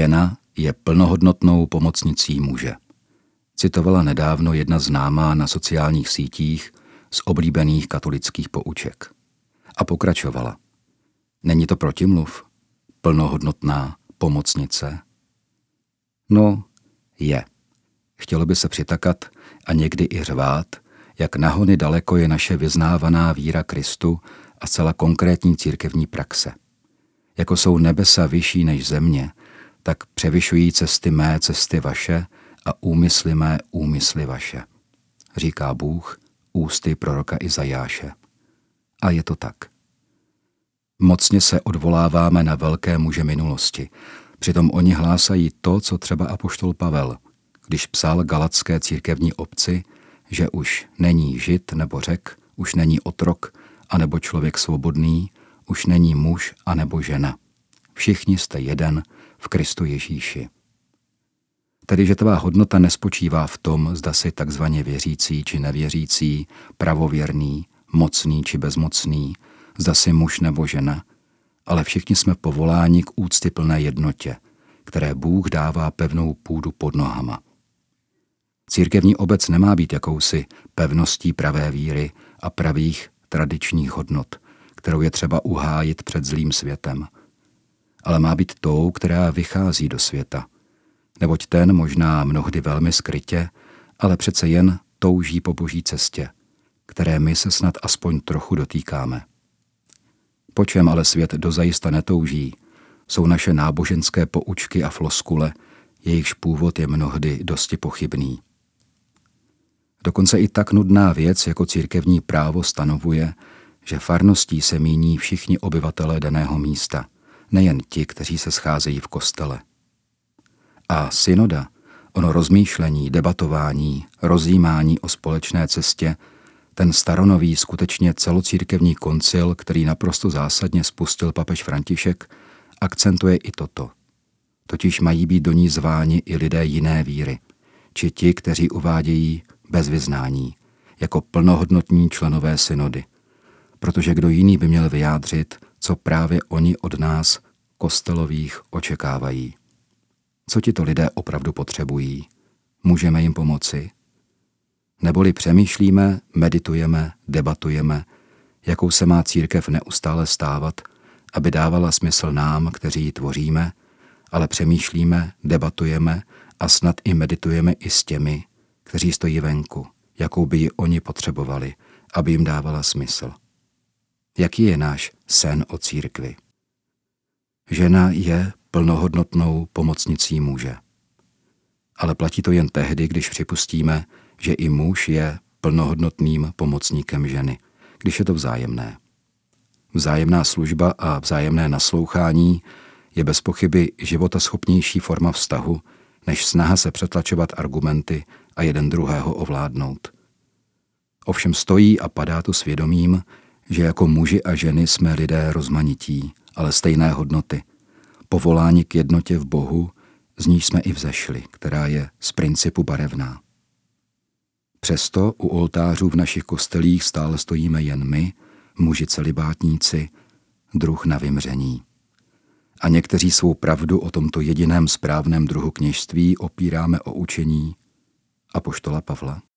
Žena je plnohodnotnou pomocnicí muže. Citovala nedávno jedna známá na sociálních sítích z oblíbených katolických pouček. A pokračovala. Není to protimluv? Plnohodnotná pomocnice? No, je. Chtělo by se přitakat a někdy i řvát, jak nahony daleko je naše vyznávaná víra Kristu a zcela konkrétní církevní praxe. Jako jsou nebesa vyšší než země, tak převyšují cesty mé cesty vaše a úmysly mé úmysly vaše, říká Bůh ústy proroka Izajáše. A je to tak. Mocně se odvoláváme na velké muže minulosti, přitom oni hlásají to, co třeba apoštol Pavel, když psal galatské církevní obci, že už není Žid nebo Řek, už není otrok, anebo člověk svobodný, už není muž anebo žena. Všichni jste jeden v Kristu Ježíši. Tedy, že tvá hodnota nespočívá v tom, zda jsi takzvaně věřící či nevěřící, pravověrný, mocný či bezmocný, zda jsi muž nebo žena, ale všichni jsme povoláni k úctyplné jednotě, které Bůh dává pevnou půdu pod nohama. Církevní obec nemá být jakousi pevností pravé víry a pravých tradičních hodnot, kterou je třeba uhájit před zlým světem, ale má být tou, která vychází do světa, neboť ten možná mnohdy velmi skrytě, ale přece jen touží po boží cestě, které my se snad aspoň trochu dotýkáme. Po čem ale svět dozajista netouží, jsou naše náboženské poučky a floskule, jejichž původ je mnohdy dosti pochybný. Dokonce i tak nudná věc jako církevní právo stanovuje, že farností se míní všichni obyvatelé daného místa, nejen ti, kteří se scházejí v kostele. A synoda, ono rozmýšlení, debatování, rozjímání o společné cestě, ten staronový skutečně celocírkevní koncil, který naprosto zásadně spustil papež František, akcentuje i toto. Totiž mají být do ní zváni i lidé jiné víry, či ti, kteří uvádějí bez vyznání, jako plnohodnotní členové synody, protože kdo jiný by měl vyjádřit, co právě oni od nás, kostelových, očekávají. Co tito lidé opravdu potřebují? Můžeme jim pomoci? Neboli přemýšlíme, meditujeme, debatujeme, jakou se má církev neustále stávat, aby dávala smysl nám, kteří ji tvoříme, ale přemýšlíme, debatujeme a snad i meditujeme i s těmi, kteří stojí venku, jakou by ji oni potřebovali, aby jim dávala smysl. Jaký je náš sen o církvi? Žena je plnohodnotnou pomocnicí muže. Ale platí to jen tehdy, když připustíme, že i muž je plnohodnotným pomocníkem ženy, když je to vzájemné. Vzájemná služba a vzájemné naslouchání je bez pochyby životaschopnější forma vztahu, než snaha se přetlačovat argumenty a jeden druhého ovládnout. Ovšem stojí a padá to svědomím, že jako muži a ženy jsme lidé rozmanití, ale stejné hodnoty, povoláni k jednotě v Bohu, z níž jsme i vzešli, která je z principu barevná. Přesto u oltářů v našich kostelích stále stojíme jen my, muži celibátníci, druh na vymření. A někteří svou pravdu o tomto jediném správném druhu kněžství opíráme o učení apoštola Pavla.